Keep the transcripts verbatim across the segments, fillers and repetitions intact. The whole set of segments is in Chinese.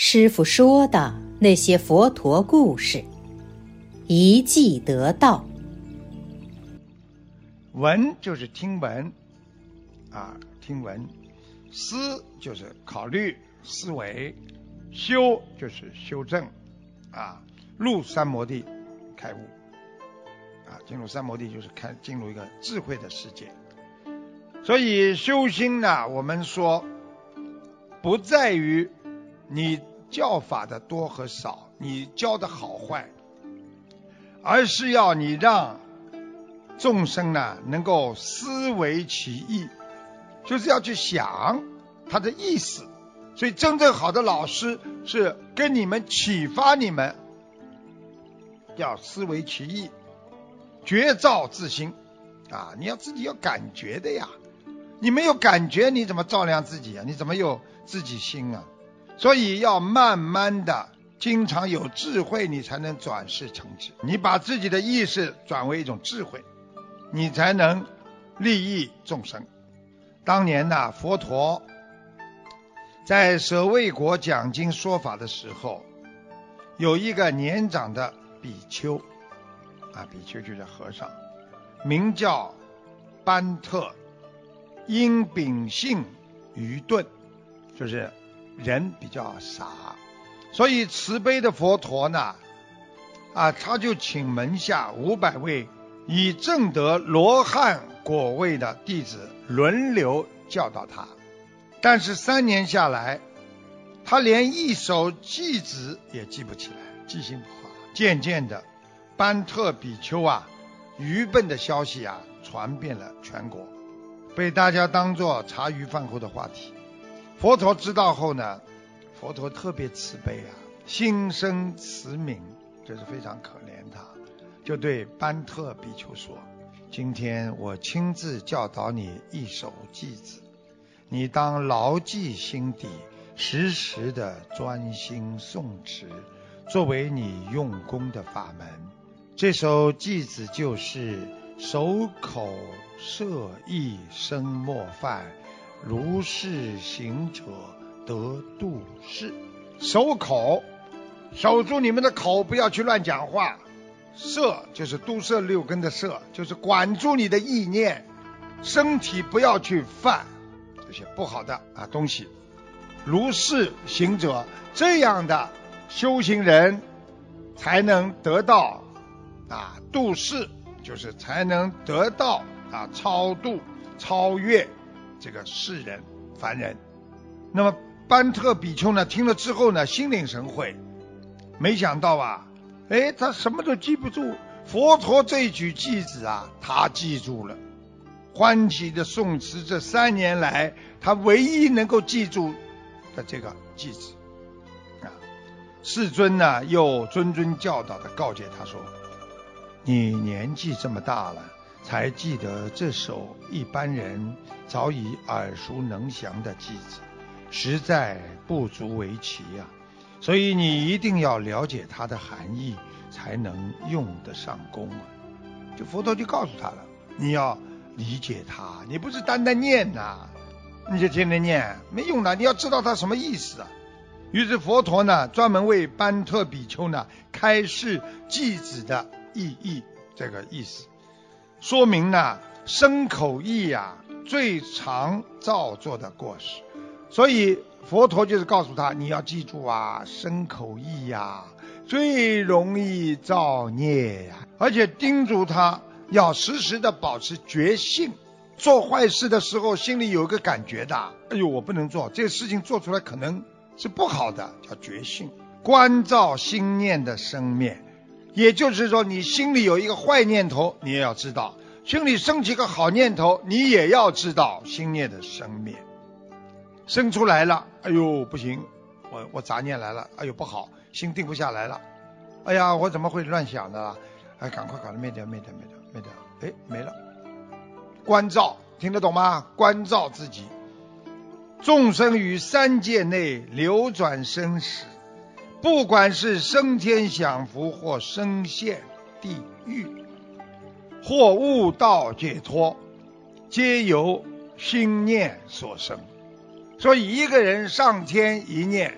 师父说的那些佛陀故事，一记得道。 闻就是听闻啊，听闻；思就是考虑、思维；修就是修正啊，入三摩地开悟啊，进入三摩地就是开进入一个智慧的世界。所以修心呢，我们说不在于你教法的多和少，你教的好坏，而是要你让众生呢能够思维其意，就是要去想它的意思。所以真正好的老师是跟你们启发你们要思维其意，觉照自心啊，你要自己有感觉的呀，你没有感觉你怎么照亮自己啊？你怎么有自己心啊？所以要慢慢的经常有智慧，你才能转世成智。你把自己的意识转为一种智慧，你才能利益众生。当年呢，佛陀在舍卫国讲经说法的时候，有一个年长的比丘啊，比丘就是和尚，名叫班特，因秉性愚钝，就是人比较傻，所以慈悲的佛陀呢啊，他就请门下五百位以证得罗汉果位的弟子轮流教导他。但是三年下来，他连一首偈子也记不起来，记性不好。渐渐的，班特比丘啊愚笨的消息啊传遍了全国，被大家当作茶余饭后的话题。佛陀知道后呢，佛陀特别慈悲啊，心生慈悯，这是非常可怜他，就对班特比丘说，今天我亲自教导你一首偈子，你当牢记心底，时时的专心诵持，作为你用功的法门。这首偈子就是守口摄意生莫犯，如是行者得度世。守口，守住你们的口，不要去乱讲话。摄就是都摄六根的摄，就是管住你的意念，身体不要去犯这些不好的啊东西。如是行者，这样的修行人才能得到啊度世，就是才能得到啊超度超越这个世人凡人。那么班特比丘呢听了之后呢心领神会，没想到啊哎他什么都记不住，佛陀这一句偈子啊他记住了，欢喜的诵持这三年来他唯一能够记住的这个偈子啊。世尊呢又谆谆教导的告诫他说，你年纪这么大了才记得这首一般人早已耳熟能详的偈子，实在不足为奇啊，所以你一定要了解它的含义，才能用得上功啊。就佛陀就告诉他了，你要理解它，你不是单单念呐、啊，你就天天念没用的，你要知道它什么意思啊。于是佛陀呢专门为班特比丘呢开示偈子的意义，这个意思说明呢身口意啊最常造作的过失。所以佛陀就是告诉他，你要记住啊，身口意啊最容易造孽呀、啊，而且叮嘱他要时时的保持觉性，做坏事的时候心里有一个感觉的，哎呦我不能做这个事情，做出来可能是不好的，叫觉性。关照心念的生灭，也就是说你心里有一个坏念头你也要知道，心里升起个好念头你也要知道心念的生灭。生出来了，哎呦不行，我我杂念来了，哎呦不好，心定不下来了，哎呀我怎么会乱想的，哎赶快赶快灭掉灭掉灭掉灭掉，哎没了。关照听得懂吗？关照自己。众生于三界内流转生死，不管是升天享福或升陷地狱，或悟道解脱，皆由心念所生。所以一个人上天一念，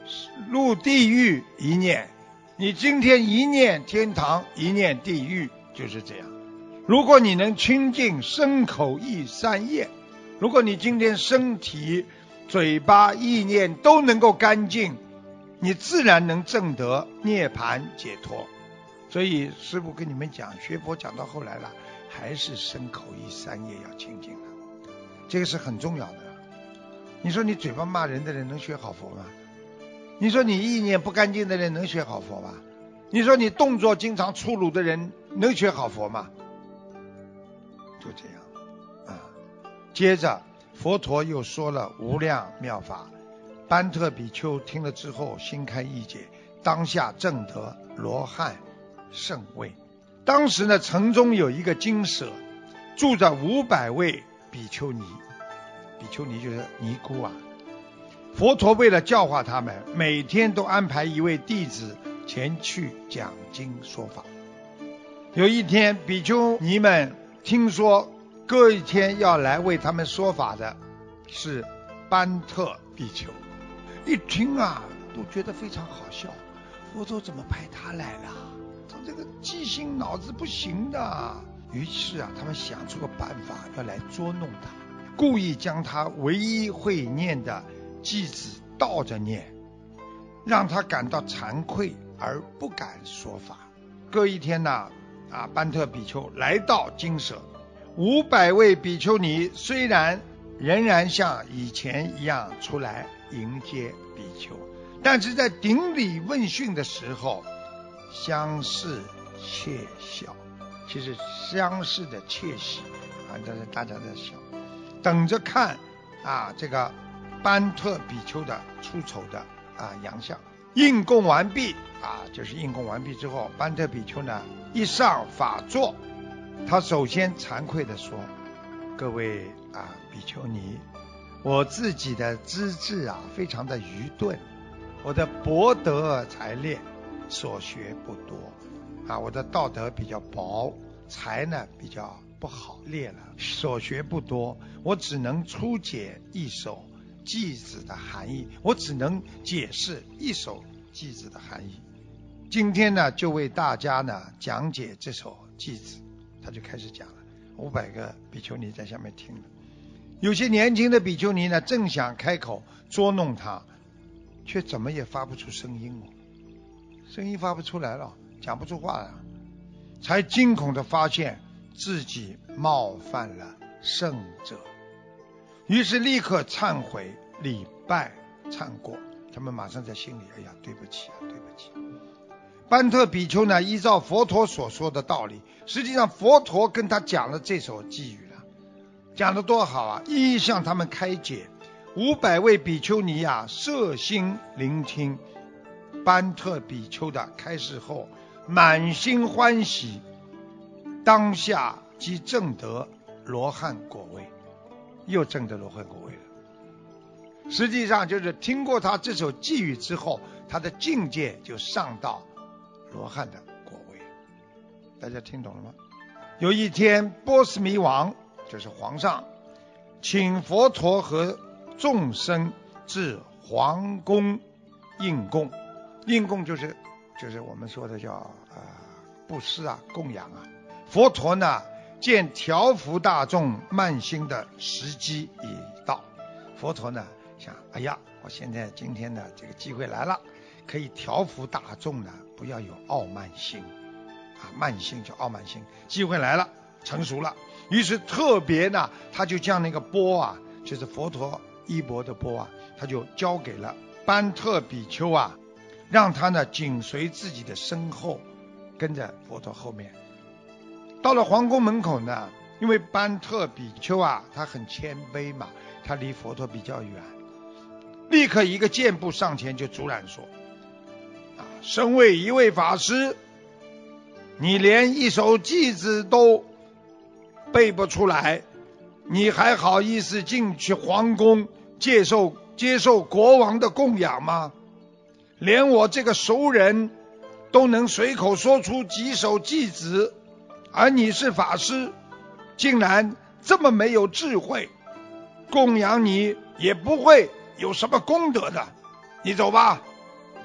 入地狱一念，你今天一念天堂，一念地狱，就是这样。如果你能清净身口意三业，如果你今天身体嘴巴意念都能够干净，你自然能证得涅槃解脱。所以师父跟你们讲，学佛讲到后来了，还是身口意三业要清净的，这个是很重要的。你说你嘴巴骂人的人能学好佛吗？你说你意念不干净的人能学好佛吗？你说你动作经常粗鲁的人能学好佛吗？就这样啊。接着佛陀又说了无量妙法，班特比丘听了之后心开意解，当下证得罗汉圣位。当时呢，城中有一个精舍，住着五百位比丘尼，比丘尼就是尼姑啊。佛陀为了教化他们，每天都安排一位弟子前去讲经说法。有一天，比丘尼们听说隔一天要来为他们说法的是班特比丘，一听啊都觉得非常好笑，佛陀怎么派他来了？他这个记性脑子不行的。于是啊，他们想出个办法要来捉弄他，故意将他唯一会念的偈子倒着念，让他感到惭愧而不敢说法。隔一天呢，啊，班特比丘来到精舍，五百位比丘尼虽然仍然像以前一样出来迎接比丘，但是在顶礼问讯的时候相视窃笑，其实相视的窃喜啊，但是大家在笑，等着看啊这个班特比丘的出丑的啊洋相。应供完毕啊，就是应供完毕之后，班特比丘呢一上法座，他首先惭愧地说：各位啊比丘尼，我自己的资质啊非常的愚钝，我的博德才练所学不多啊，我的道德比较薄，才呢比较不好练了，所学不多，我只能初解一首偈子的含义，我只能解释一首偈子的含义。今天呢就为大家呢讲解这首偈子。他就开始讲了，五百个比丘尼在下面听了。有些年轻的比丘尼呢正想开口捉弄他，却怎么也发不出声音哦，声音发不出来了，讲不出话了，才惊恐地发现自己冒犯了圣者，于是立刻忏悔礼拜忏过。他们马上在心里，哎呀，对不起啊，对不起。班特比丘呢依照佛陀所说的道理，实际上佛陀跟他讲了这首偈语了，讲得多好啊，一一向他们开解。五百位比丘尼啊摄心聆听班特比丘的开示后，满心欢喜，当下即证得罗汉果位，又证得罗汉果位了。实际上就是听过他这首偈语之后，他的境界就上到罗汉的果位。大家听懂了吗？有一天，波斯弥王就是皇上，请佛陀和众生至皇宫应供。应供就是就是我们说的叫呃布施啊，供养啊。佛陀呢见调伏大众慢心的时机已到，佛陀呢想，哎呀，我现在今天的这个机会来了，可以调伏大众呢不要有傲慢心啊，慢心就傲慢心，机会来了，成熟了。于是特别呢他就将那个钵啊，就是佛陀衣钵的钵啊，他就交给了班特比丘啊，让他呢紧随自己的身后，跟着佛陀后面。到了皇宫门口呢，因为班特比丘啊他很谦卑嘛，他离佛陀比较远，立刻一个箭步上前就阻拦说，啊，身为一位法师，你连一首偈子都背不出来，你还好意思进去皇宫接受接受国王的供养吗？连我这个熟人都能随口说出几首偈子，而你是法师，竟然这么没有智慧，供养你也不会有什么功德的，你走吧。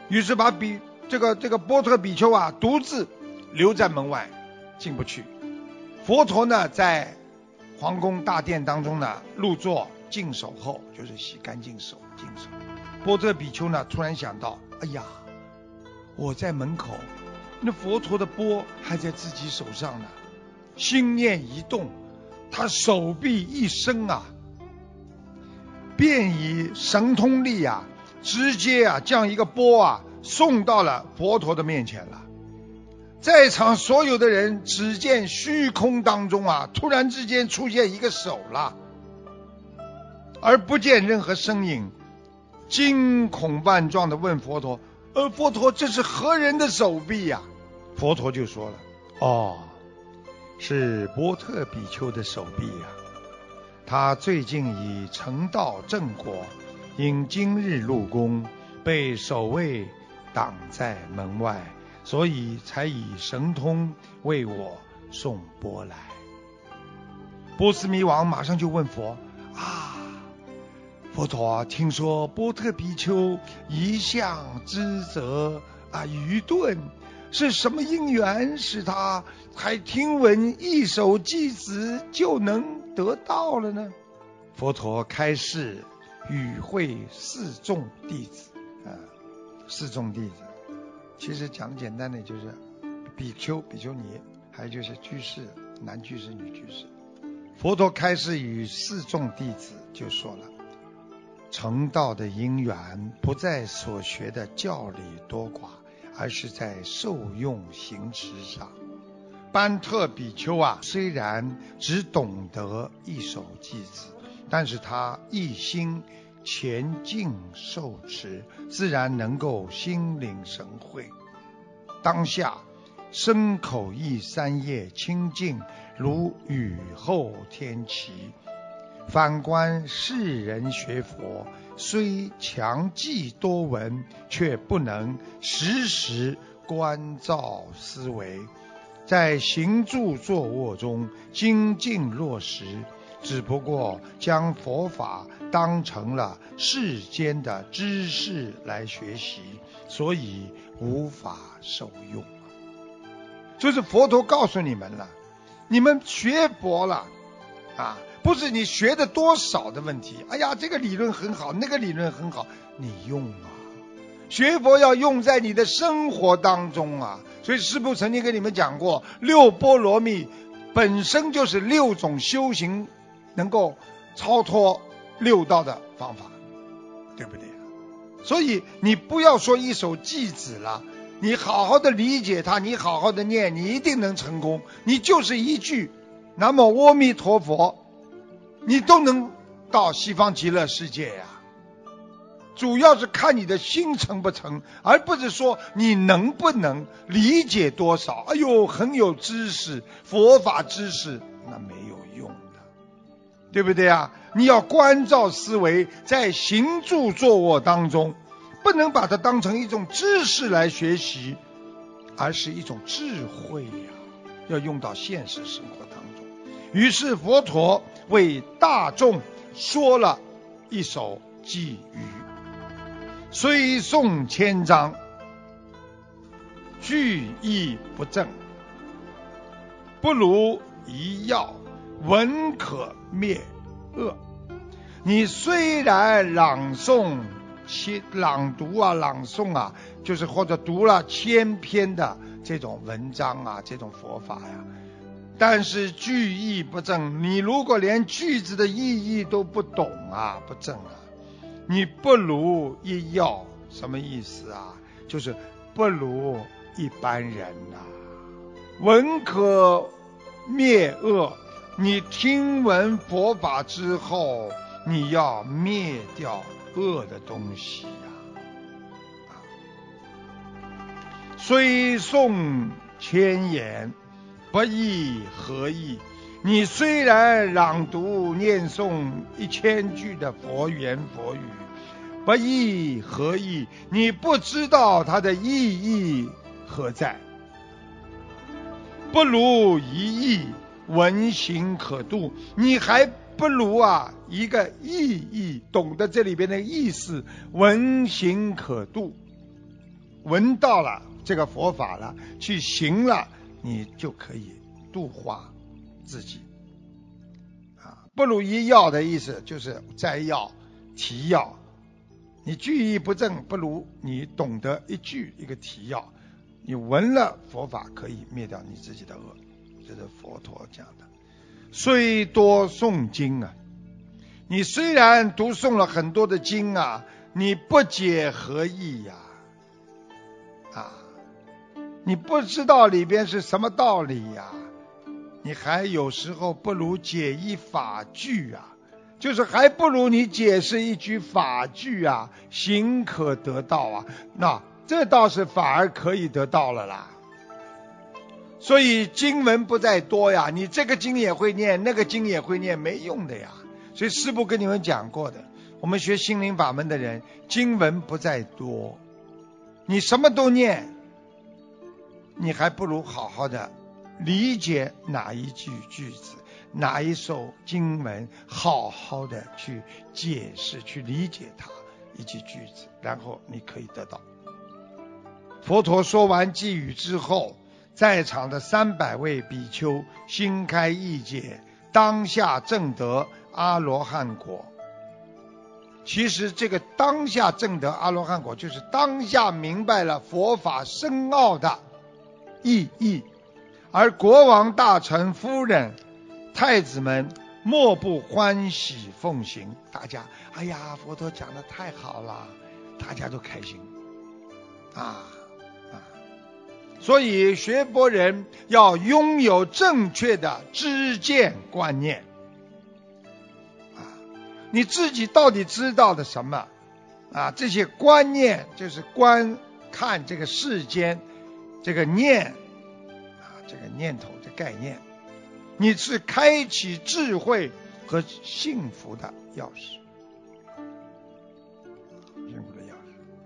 于是把比这个这个波特比丘啊独自留在门外，进不去。佛陀呢在皇宫大殿当中呢入座净手后，就是洗干净手净手。波特比丘呢突然想到，哎呀，我在门口，那佛陀的钵还在自己手上呢。心念一动，他手臂一伸啊，便以神通力啊，直接啊将一个钵啊送到了佛陀的面前了。在场所有的人只见虚空当中啊，突然之间出现一个手了，而不见任何身影，惊恐万状地问佛陀：呃，佛陀，这是何人的手臂呀、啊？佛陀就说了：哦，是波特比丘的手臂呀、啊。他最近已成道正果，因今日入宫，被守卫挡在门外，所以才以神通为我送钵来。波斯匿王马上就问佛：啊，佛陀，听说波特比丘一向知责啊愚钝，是什么因缘使他还听闻一手偈子就能得到了呢？佛陀开示与会四众弟子啊，四众弟子其实讲简单的就是比丘、比丘尼，还有就是居士，男居士、女居士。佛陀开示与四众弟子就说了，成道的因缘不在所学的教理多寡，而是在受用行持上。班特比丘啊，虽然只懂得一首偈子，但是他一心前进受持，自然能够心领神会。当下身口意三业清净，如雨后天晴。反观世人学佛，虽强记多闻，却不能时时关照思维，在行住坐卧中精进落实，只不过将佛法当成了世间的知识来学习，所以无法受用。就是佛陀告诉你们了，你们学佛了啊，不是你学的多少的问题。哎呀，这个理论很好，那个理论很好，你用啊，学佛要用在你的生活当中啊。所以师父曾经跟你们讲过，六波罗蜜本身就是六种修行能够超脱六道的方法，对不对？所以你不要说一首偈子了，你好好的理解它，你好好的念，你一定能成功。你就是一句南无阿弥陀佛，你都能到西方极乐世界呀。主要是看你的心成不成，而不是说你能不能理解多少。哎呦，很有知识，佛法知识，那没有用的，对不对啊？你要关照思维，在行住坐卧当中，不能把它当成一种知识来学习，而是一种智慧呀、啊，要用到现实生活当中。于是佛陀为大众说了一首偈语：虽诵千章，句意不正，不如一药，闻可灭恶。你虽然朗诵朗读啊朗诵啊，就是或者读了千篇的这种文章啊，这种佛法呀，但是句意不正，你如果连句子的意义都不懂啊，不正啊，你不如一药。什么意思啊？就是不如一般人啊。闻可灭恶，你听闻佛法之后，你要灭掉恶的东西呀、啊。虽诵千言，不亦何意？你虽然朗读念诵一千句的佛言佛语，不亦何意？你不知道它的意义何在。不如一意，闻行可度。你还不如啊一个意义，懂得这里边的意思，闻行可度。 闻到了这个佛法了，去行了，你就可以度化自己。啊，不如医药的意思就是摘要、提要。你句意不正，不如你懂得一句一个提要。你闻了佛法，可以灭掉你自己的恶，这是佛陀讲的。虽多诵经啊，你虽然读诵了很多的经啊，你不解何意呀？啊，你不知道里边是什么道理呀？你还有时候不如解一法句啊。就是还不如你解释一句法句啊，行可得道啊，那这倒是反而可以得到了啦。所以经文不在多呀，你这个经也会念，那个经也会念，没用的呀。所以师父跟你们讲过的，我们学心灵法门的人，经文不在多，你什么都念，你还不如好好的理解哪一句句子，哪一首经文，好好的去解释，去理解它一句句子，然后你可以得到。佛陀说完偈语之后，在场的三百位比丘心开意解，当下证得阿罗汉果。其实这个当下证得阿罗汉果，就是当下明白了佛法深奥的意义，而国王大臣夫人太子们莫不欢喜奉行。大家哎呀，佛陀讲的太好了，大家都开心啊啊！所以学佛人要拥有正确的知见观念啊，你自己到底知道的什么啊？这些观念就是观看这个世间这个念啊，这个念头的概念。你是开启智慧和幸福的钥匙，幸福的钥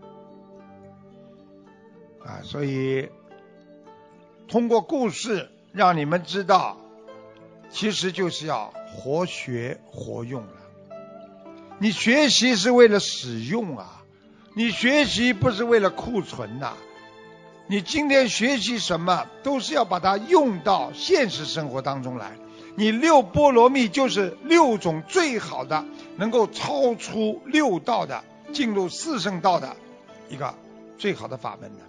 匙啊！所以通过故事让你们知道，其实就是要活学活用了。你学习是为了使用啊，你学习不是为了库存呐、啊。你今天学习什么都是要把它用到现实生活当中来。你六波罗蜜就是六种最好的能够超出六道的进入四圣道的一个最好的法门的。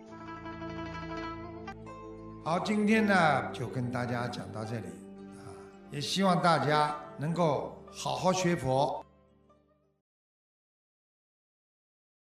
好，今天呢就跟大家讲到这里啊，也希望大家能够好好学佛，